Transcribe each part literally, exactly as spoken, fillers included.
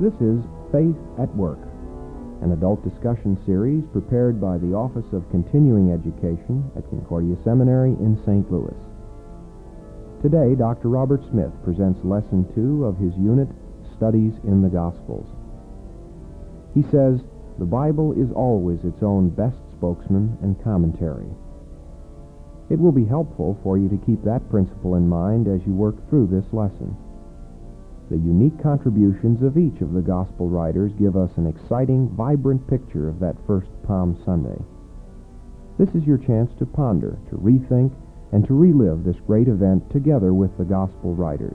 This is Faith at Work, an adult discussion series prepared by the Office of Continuing Education at Concordia Seminary in Saint Louis. Today, Doctor Robert Smith presents Lesson two of his unit, Studies in the Gospels. He says, the Bible is always its own best spokesman and commentary. It will be helpful for you to keep that principle in mind as you work through this lesson. The unique contributions of each of the Gospel writers give us an exciting, vibrant picture of that first Palm Sunday. This is your chance to ponder, to rethink, and to relive this great event together with the Gospel writers.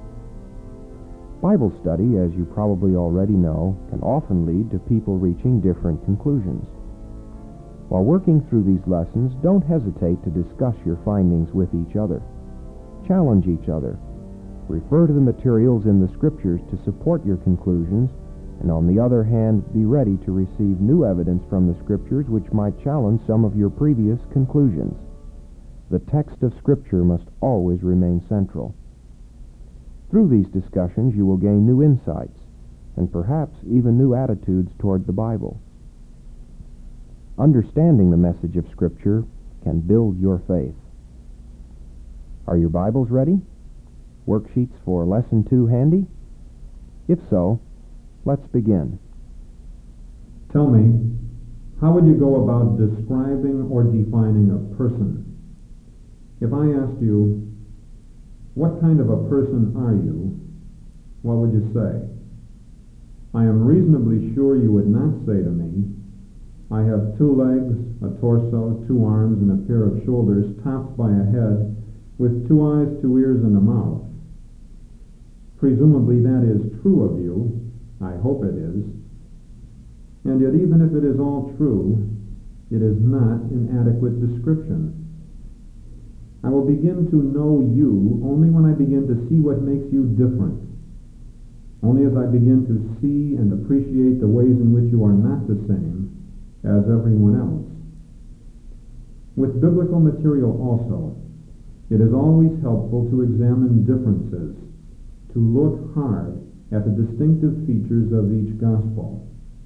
Bible study, as you probably already know, can often lead to people reaching different conclusions. While working through these lessons, don't hesitate to discuss your findings with each other. Challenge each other. Refer to the materials in the Scriptures to support your conclusions, and on the other hand, be ready to receive new evidence from the Scriptures which might challenge some of your previous conclusions. The text of Scripture must always remain central. Through these discussions, you will gain new insights, and perhaps even new attitudes toward the Bible. Understanding the message of Scripture can build your faith. Are your Bibles ready? Worksheets for Lesson two handy? If so, let's begin. Tell me, how would you go about describing or defining a person? If I asked you, what kind of a person are you, what would you say? I am reasonably sure you would not say to me, I have two legs, a torso, two arms, and a pair of shoulders topped by a head with two eyes, two ears, and a mouth. Presumably that is true of you. I hope it is. And yet even if it is all true, it is not an adequate description. I will begin to know you only when I begin to see what makes you different. Only as I begin to see and appreciate the ways in which you are not the same as everyone else. With biblical material also, it is always helpful to examine differences, to look hard at the distinctive features of each gospel.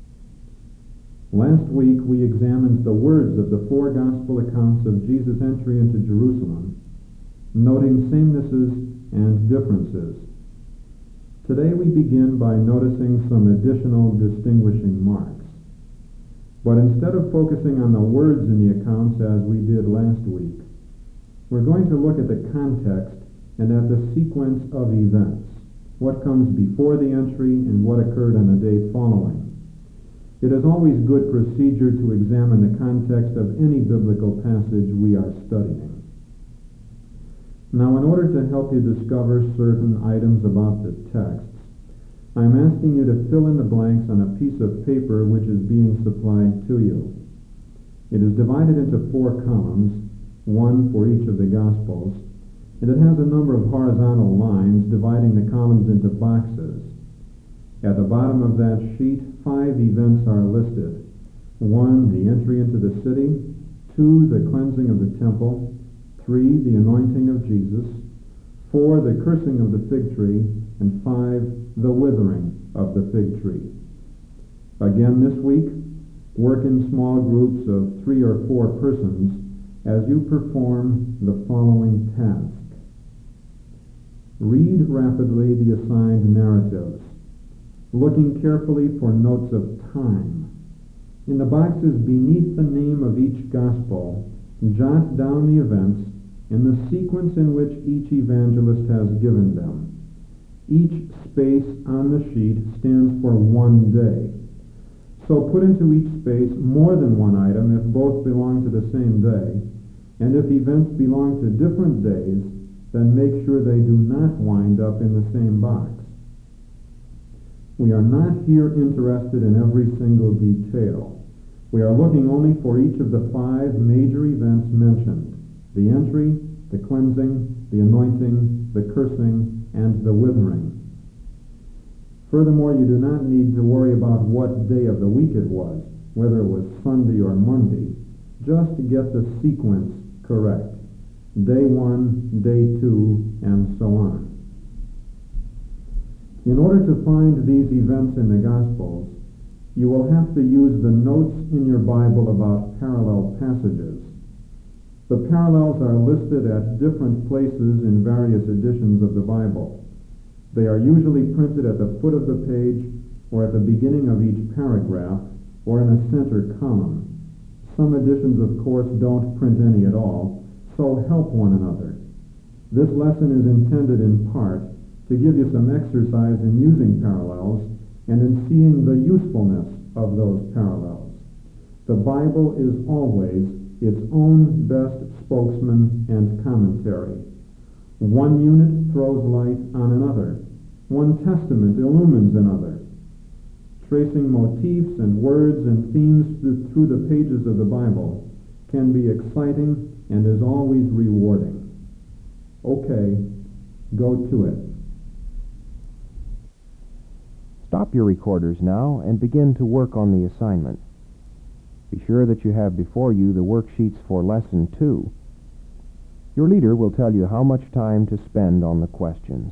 Last week we examined the words of the four gospel accounts of Jesus' entry into Jerusalem, noting samenesses and differences. Today we begin by noticing some additional distinguishing marks. But instead of focusing on the words in the accounts as we did last week, we're going to look at the context and at the sequence of events, what comes before the entry and what occurred on the day following. It is always good procedure to examine the context of any biblical passage we are studying. Now, in order to help you discover certain items about the texts, I am asking you to fill in the blanks on a piece of paper which is being supplied to you. It is divided into four columns, one for each of the Gospels, and it has a number of horizontal lines dividing the columns into boxes. At the bottom of that sheet, five events are listed. One, the entry into the city. Two, the cleansing of the temple. Three, the anointing of Jesus. Four, the cursing of the fig tree. And five, the withering of the fig tree. Again this week, work in small groups of three or four persons as you perform the following task. Read rapidly the assigned narratives, looking carefully for notes of time. In the boxes beneath the name of each gospel, jot down the events in the sequence in which each evangelist has given them. Each space on the sheet stands for one day. So put into each space more than one item if both belong to the same day, and if events belong to different days, then make sure they do not wind up in the same box. We are not here interested in every single detail. We are looking only for each of the five major events mentioned: the entry, the cleansing, the anointing, the cursing, and the withering. Furthermore, you do not need to worry about what day of the week it was, whether it was Sunday or Monday. Just get the sequence correct. Day one, day two, and so on. In order to find these events in the Gospels, you will have to use the notes in your Bible about parallel passages. The parallels are listed at different places in various editions of the Bible. They are usually printed at the foot of the page or at the beginning of each paragraph or in a center column. Some editions, of course, don't print any at all, so help one another. This lesson is intended in part to give you some exercise in using parallels and in seeing the usefulness of those parallels. The Bible is always its own best spokesman and commentary. One unit throws light on another. One testament illumines another. Tracing motifs and words and themes through the pages of the Bible can be exciting and is always rewarding. Okay, go to it. Stop your recorders now and begin to work on the assignment. Be sure that you have before you the worksheets for Lesson two. Your leader will tell you how much time to spend on the questions.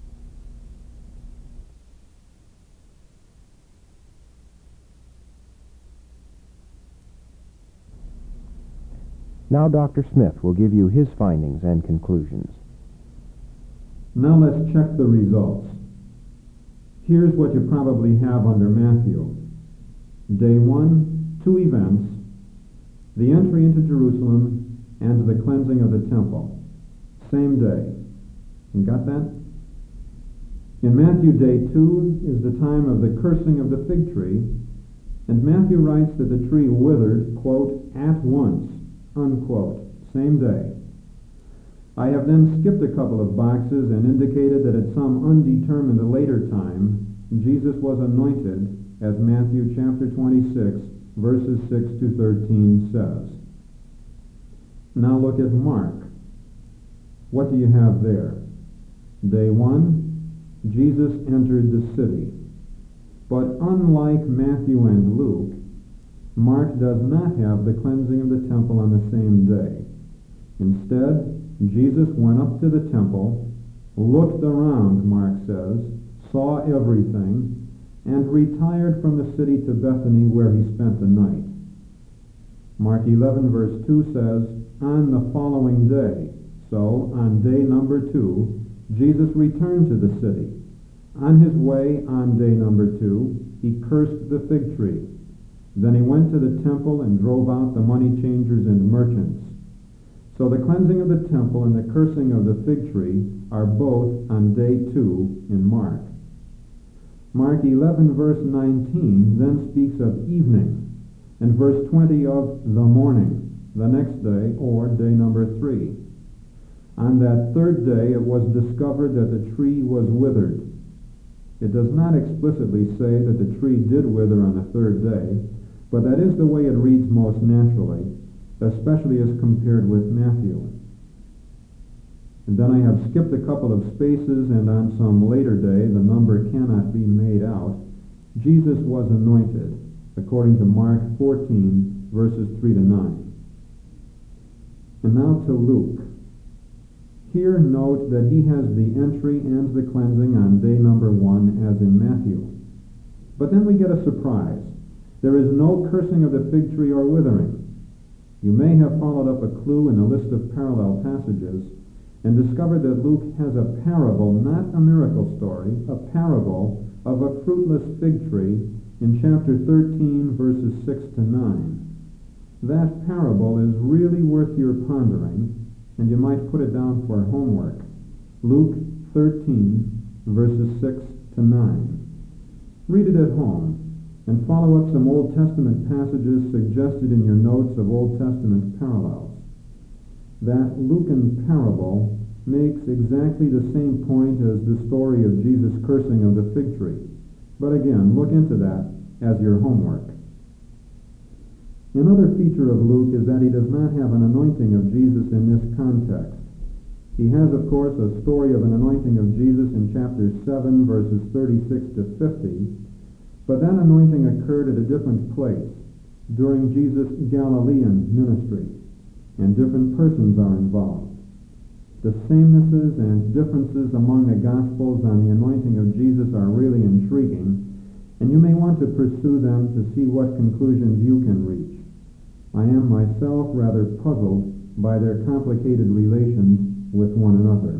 Now Doctor Smith will give you his findings and conclusions. Now let's check the results. Here's what you probably have under Matthew. Day one, two events, the entry into Jerusalem and the cleansing of the temple. Same day. You got that? In Matthew, day two is the time of the cursing of the fig tree, and Matthew writes that the tree withered, quote, at once, unquote, same day. I have then skipped a couple of boxes and indicated that at some undetermined later time, Jesus was anointed, as Matthew chapter twenty-six, verses six to thirteen says. Now look at Mark. What do you have there? Day one, Jesus entered the city. But unlike Matthew and Luke, Mark does not have the cleansing of the temple on the same day. Instead, Jesus went up to the temple, looked around, Mark says, saw everything, and retired from the city to Bethany, where he spent the night. Mark eleven verse two says, on the following day, so on day number two, Jesus returned to the city. On his way on day number two, he cursed the fig tree. Then he went to the temple and drove out the money changers and merchants. So the cleansing of the temple and the cursing of the fig tree are both on day two in Mark. Mark eleven verse nineteen then speaks of evening, and verse twenty of the morning, the next day, or day number three. On that third day it was discovered that the tree was withered. It does not explicitly say that the tree did wither on the third day, but that is the way it reads most naturally, especially as compared with Matthew. And then I have skipped a couple of spaces, and on some later day, the number cannot be made out, Jesus was anointed, according to Mark fourteen, verses three to nine. And now to Luke. Here note that he has the entry and the cleansing on day number one, as in Matthew. But then we get a surprise. There is no cursing of the fig tree or withering. You may have followed up a clue in the list of parallel passages and discovered that Luke has a parable, not a miracle story, a parable of a fruitless fig tree in chapter thirteen, verses six to nine. That parable is really worth your pondering, and you might put it down for homework. Luke thirteen, verses six to nine. Read it at home and follow up some Old Testament passages suggested in your notes of Old Testament parallels. That Lucan parable makes exactly the same point as the story of Jesus' cursing of the fig tree. But again, look into that as your homework. Another feature of Luke is that he does not have an anointing of Jesus in this context. He has, of course, a story of an anointing of Jesus in chapter seven, verses thirty-six to fifty, but that anointing occurred at a different place during Jesus' Galilean ministry, and different persons are involved. The samenesses and differences among the Gospels on the anointing of Jesus are really intriguing, and you may want to pursue them to see what conclusions you can reach. I am myself rather puzzled by their complicated relations with one another.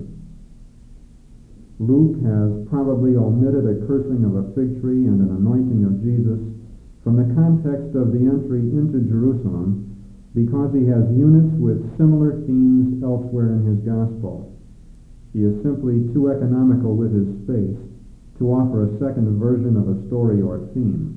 Luke has probably omitted a cursing of a fig tree and an anointing of Jesus from the context of the entry into Jerusalem because he has units with similar themes elsewhere in his gospel. He is simply too economical with his space to offer a second version of a story or theme.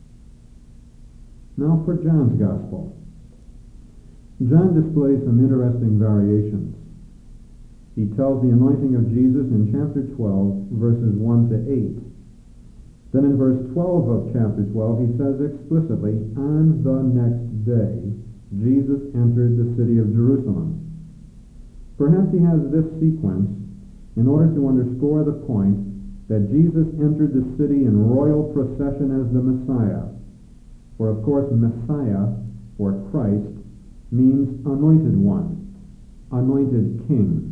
Now for John's gospel. John displays some interesting variations. He tells the anointing of Jesus in chapter twelve, verses one to eight. Then in verse twelve of chapter twelve, he says explicitly, on the next day, Jesus entered the city of Jerusalem. Perhaps he has this sequence in order to underscore the point that Jesus entered the city in royal procession as the Messiah. For of course, Messiah, or Christ, means anointed one, anointed king.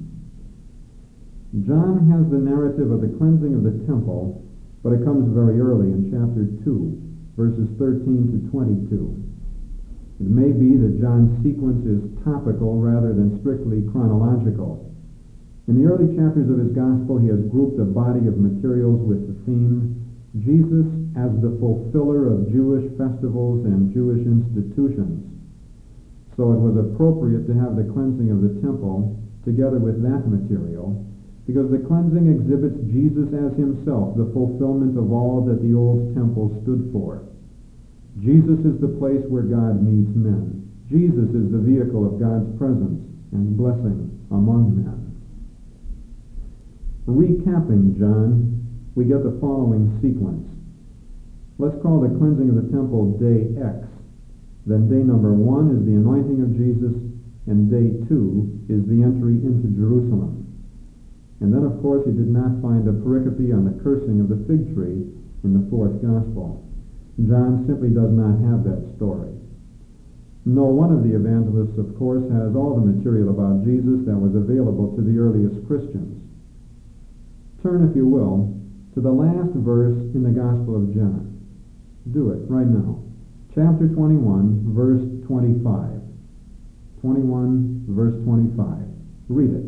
John has the narrative of the cleansing of the temple, but it comes very early in chapter two, verses thirteen to twenty-two. It may be that John's sequence is topical rather than strictly chronological. In the early chapters of his gospel, he has grouped a body of materials with the theme, Jesus as the fulfiller of Jewish festivals and Jewish institutions. So it was appropriate to have the cleansing of the temple together with that material, because the cleansing exhibits Jesus as himself, the fulfillment of all that the old temple stood for. Jesus is the place where God meets men. Jesus is the vehicle of God's presence and blessing among men. Recapping John, we get the following sequence. Let's call the cleansing of the temple day X. Then day number one is the anointing of Jesus, and day two is the entry into Jerusalem. And then, of course, he did not find a pericope on the cursing of the fig tree in the fourth gospel. John simply does not have that story. No one of the evangelists, of course, has all the material about Jesus that was available to the earliest Christians. Turn, if you will, to the last verse in the Gospel of John. Do it right now. Chapter twenty-one, verse twenty-five. twenty-one, verse twenty-five. Read it.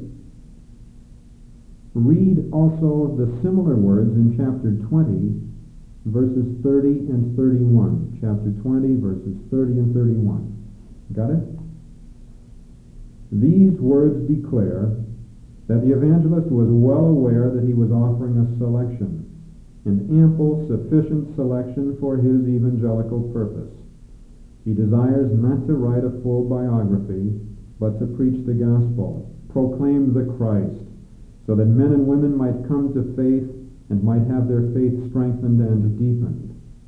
Read also the similar words in chapter twenty, verses thirty and thirty-one. Chapter twenty, verses thirty and thirty-one. Got it? These words declare that the evangelist was well aware that he was offering a selection, an ample, sufficient selection for his evangelical purpose. He desires not to write a full biography, but to preach the gospel, proclaim the Christ, so that men and women might come to faith and might have their faith strengthened and deepened.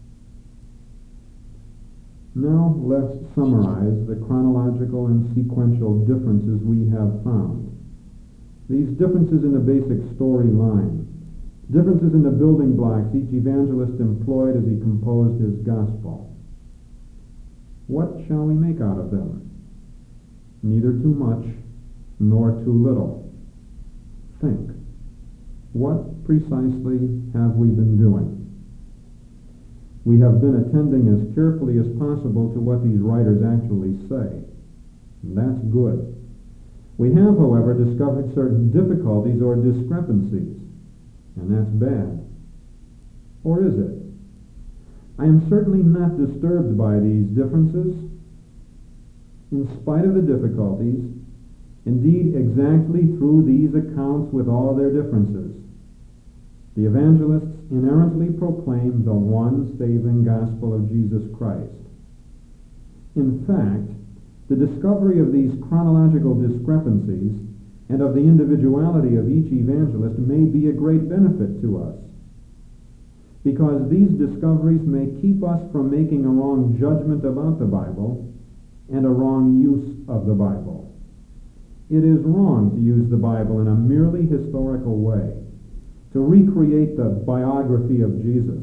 Now let's summarize the chronological and sequential differences we have found. These differences in the basic storyline, differences in the building blocks each evangelist employed as he composed his gospel. What shall we make out of them? Neither too much nor too little. Think. What precisely have we been doing? We have been attending as carefully as possible to what these writers actually say. And that's good. We have, however, discovered certain difficulties or discrepancies, and that's bad. Or is it? I am certainly not disturbed by these differences. In spite of the difficulties, indeed exactly through these accounts with all their differences, the evangelists inerrantly proclaim the one saving gospel of Jesus Christ. In fact, the discovery of these chronological discrepancies and of the individuality of each evangelist may be a great benefit to us, because these discoveries may keep us from making a wrong judgment about the Bible and a wrong use of the Bible. It is wrong to use the Bible in a merely historical way, to recreate the biography of Jesus.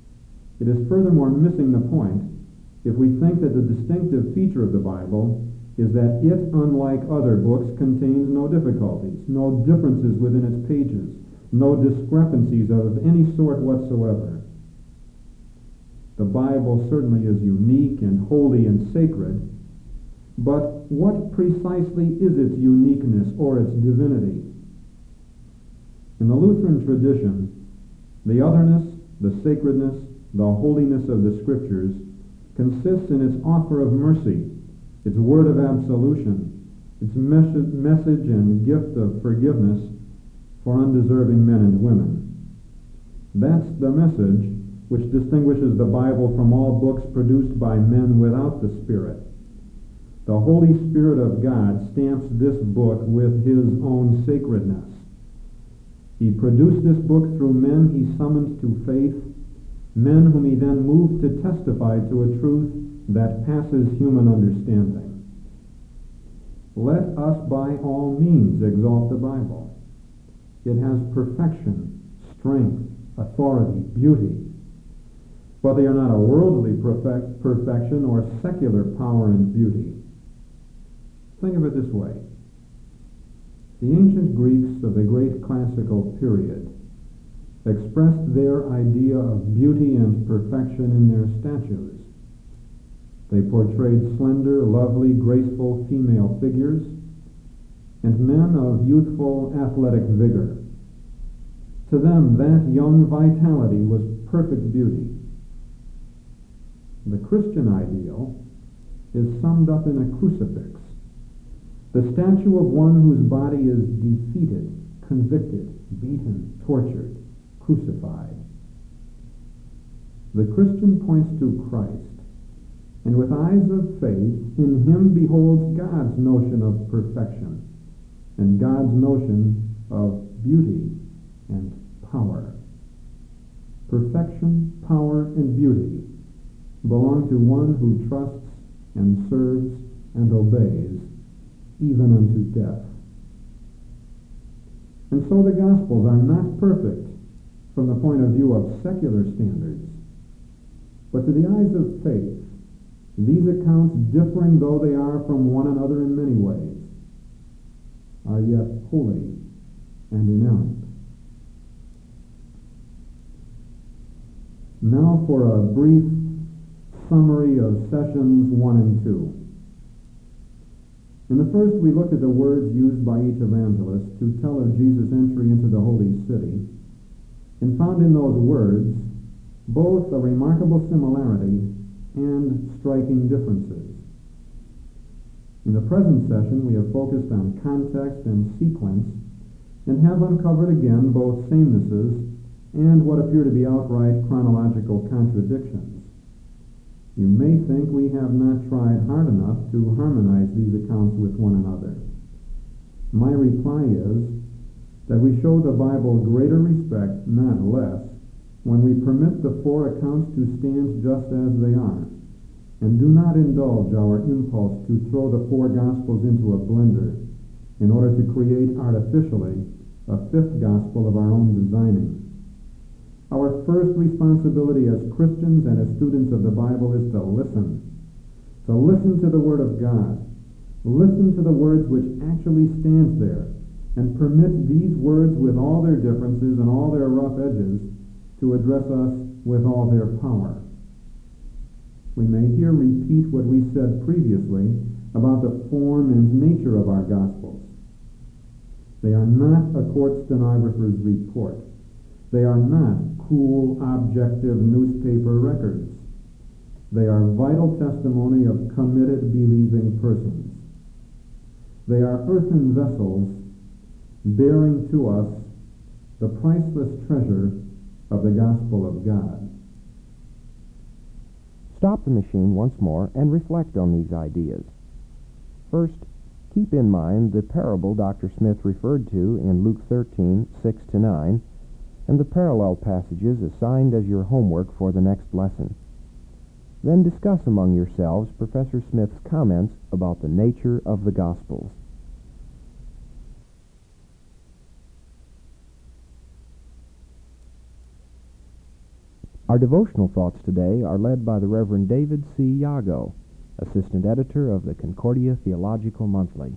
It is furthermore missing the point if we think that the distinctive feature of the Bible is that it, unlike other books, contains no difficulties, no differences within its pages, no discrepancies of any sort whatsoever. The Bible certainly is unique and holy and sacred, but what precisely is its uniqueness or its divinity? In the Lutheran tradition, the otherness, the sacredness, the holiness of the Scriptures consists in its offer of mercy, its word of absolution, its mes- message and gift of forgiveness for undeserving men and women. That's the message which distinguishes the Bible from all books produced by men without the Spirit. The Holy Spirit of God stamps this book with His own sacredness. He produced this book through men He summoned to faith, men whom He then moved to testify to a truth that passes human understanding. Let us by all means exalt the Bible. It has perfection, strength, authority, beauty. But they are not a worldly perfect, perfection or secular power and beauty. Think of it this way. The ancient Greeks of the great classical period expressed their idea of beauty and perfection in their statues. They portrayed slender, lovely, graceful female figures and men of youthful, athletic vigor. To them, that young vitality was perfect beauty. The Christian ideal is summed up in a crucifix, the statue of one whose body is defeated, convicted, beaten, tortured, crucified. The Christian points to Christ, and with eyes of faith, in Him beholds God's notion of perfection and God's notion of beauty and power. Perfection, power, and beauty belong to one who trusts and serves and obeys even unto death. And so the Gospels are not perfect from the point of view of secular standards, but to the eyes of faith, these accounts, differing though they are from one another in many ways, are yet holy and inerrant. Now for a brief summary of sessions one and two. In the first, we looked at the words used by each evangelist to tell of Jesus' entry into the holy city, and found in those words both a remarkable similarity and striking differences. In the present session, we have focused on context and sequence, and have uncovered again both samenesses and what appear to be outright chronological contradictions. You may think we have not tried hard enough to harmonize these accounts with one another. My reply is that we show the Bible greater respect, not less, when we permit the four accounts to stand just as they are, and do not indulge our impulse to throw the four Gospels into a blender in order to create artificially a fifth Gospel of our own designing. Our first responsibility as Christians and as students of the Bible is to listen, to listen to the Word of God, listen to the words which actually stand there, and permit these words with all their differences and all their rough edges to address us with all their power. We may here repeat what we said previously about the form and nature of our Gospels. They are not a court stenographer's report. They are not cool, objective newspaper records. They are vital testimony of committed, believing persons. They are earthen vessels bearing to us the priceless treasure of the gospel of God. Stop the machine once more and reflect on these ideas. First, keep in mind the parable Doctor Smith referred to in Luke thirteen, six to nine, and the parallel passages assigned as your homework for the next lesson. Then discuss among yourselves Professor Smith's comments about the nature of the Gospels. Our devotional thoughts today are led by the Reverend David C. Yago. assistant editor of the Concordia Theological Monthly.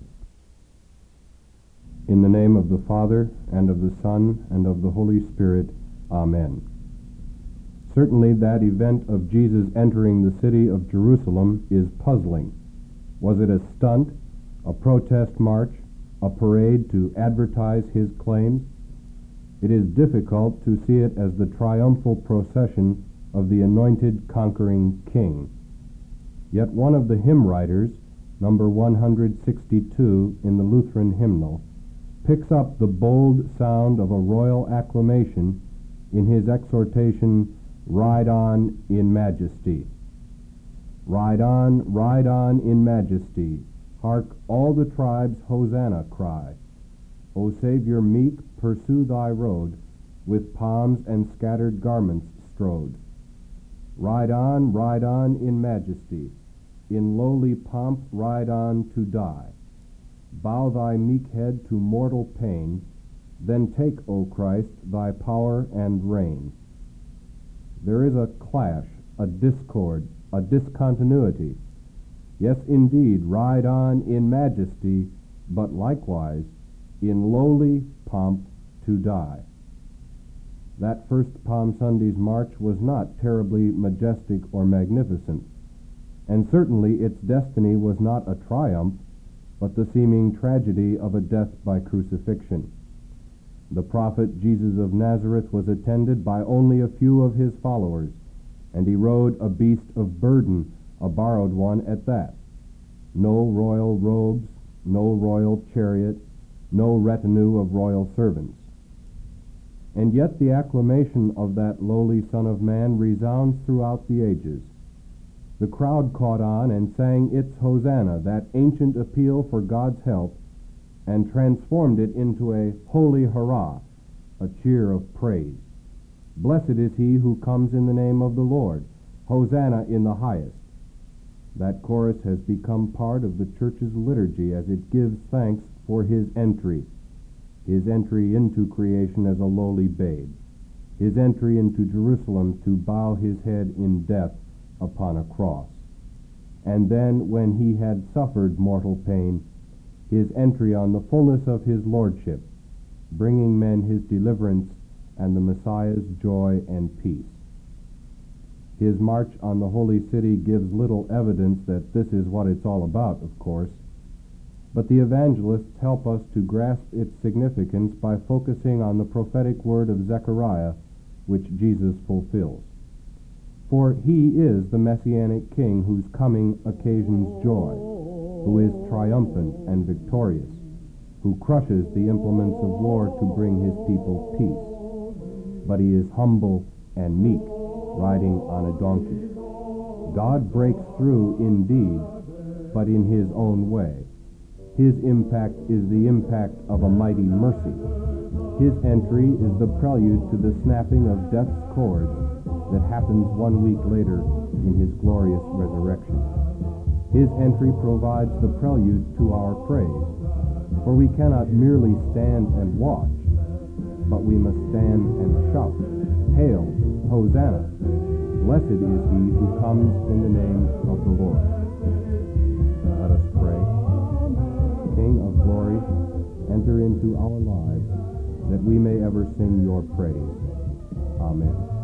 In the name of the Father, and of the Son, and of the Holy Spirit. Amen. Certainly that event of Jesus entering the city of Jerusalem is puzzling. Was it a stunt, a protest march, a parade to advertise his claims? It is difficult to see it as the triumphal procession of the anointed conquering king. Yet one of the hymn writers, number one hundred sixty-two in the Lutheran hymnal, picks up the bold sound of a royal acclamation in his exhortation, "Ride on in majesty." Ride on, ride on in majesty. Hark, all the tribes Hosanna cry. O Savior meek, pursue thy road, with palms and scattered garments strode. Ride on, ride on in majesty. In lowly pomp ride on to die. Bow thy meek head to mortal pain, then take, O Christ, thy power and reign. There is a clash, a discord, a discontinuity. Yes, indeed, ride on in majesty, but likewise in lowly pomp to die. That first Palm Sunday's march was not terribly majestic or magnificent, and certainly its destiny was not a triumph, but the seeming tragedy of a death by crucifixion. The prophet Jesus of Nazareth was attended by only a few of his followers, and he rode a beast of burden, a borrowed one at that. No royal robes, no royal chariot, no retinue of royal servants. And yet the acclamation of that lowly Son of Man resounds throughout the ages. The crowd caught on and sang its Hosanna, that ancient appeal for God's help, and transformed it into a holy hurrah, a cheer of praise. Blessed is he who comes in the name of the Lord. Hosanna in the highest. That chorus has become part of the church's liturgy as it gives thanks for his entry, his entry into creation as a lowly babe, his entry into Jerusalem to bow his head in death upon a cross, and then, when he had suffered mortal pain, his entry on the fullness of his lordship, bringing men his deliverance and the Messiah's joy and peace. His march on the holy city gives little evidence that this is what it's all about, of course, but the evangelists help us to grasp its significance by focusing on the prophetic word of Zechariah, which Jesus fulfills. For he is the Messianic King whose coming occasions joy, who is triumphant and victorious, who crushes the implements of war to bring his people peace. But he is humble and meek, riding on a donkey. God breaks through indeed, but in his own way. His impact is the impact of a mighty mercy. His entry is the prelude to the snapping of death's cords that happens one week later in his glorious resurrection. His entry provides the prelude to our praise, for we cannot merely stand and watch, but we must stand and shout, "Hail, Hosanna! Blessed is he who comes in the name of the Lord." Let us pray. King of glory, enter into our lives, that we may ever sing your praise. Amen.